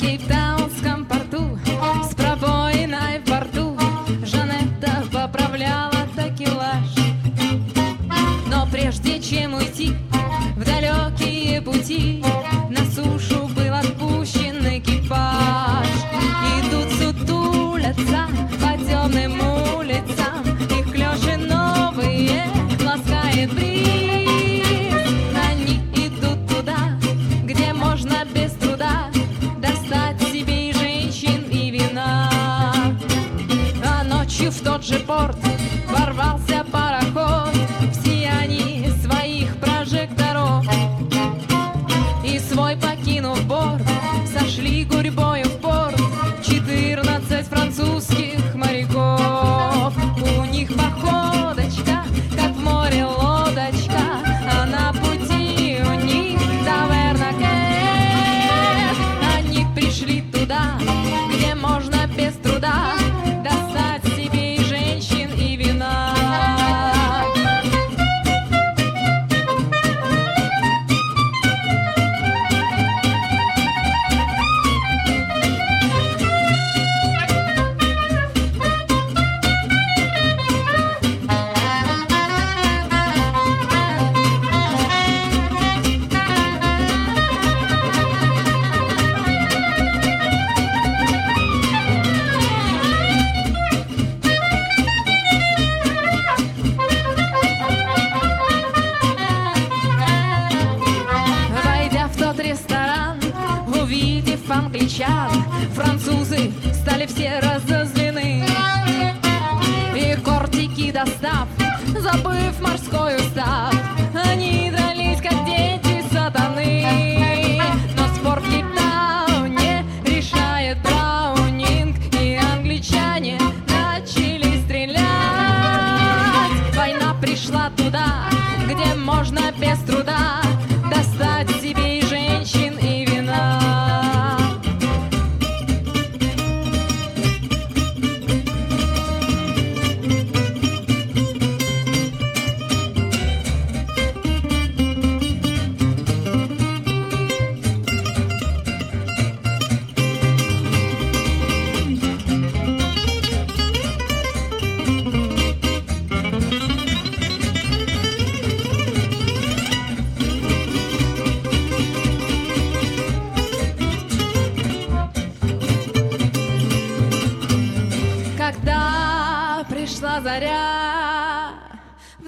кейптаунском порту с пробоиной в борту Жанетта поправляла такелаж. Но прежде чем уйти в далекие пути, на сушу был отпущен экипаж. Идут сутулятся по темным улицам, их клёши новые ласкает бриз. Они идут туда, где можно без труда достать себе и женщин, и вина. А ночью в тот же порт ворвался пароход в сиянии своих прожекторов. И свой покинув борт, сошли гурьбою в порт 14 французских моряков. У них походочка, как в море лодочка, а на пути у них таверна-кэф. Они пришли туда, где можно без труда достать себе и женщин, и вина. Увидев англичан, французы стали все разозлены. И кортики достав, забыв морской устав, они дрались, как дети сатаны. Но спор в Кейптауне решает Браунинг, и англичане начали стрелять. Война пришла туда, где можно без труда достать себе и женщин, и вина. Когда пришла заря в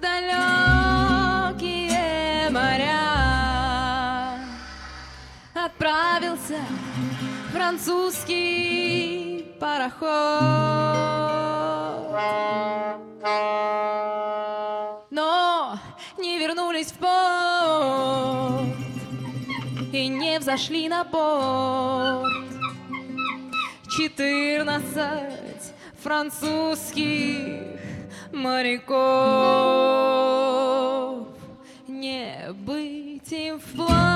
далекие моря, отправился французский пароход. Но не вернулись в порт и не взошли на борт 14 французских моряков. Не быть им в плане.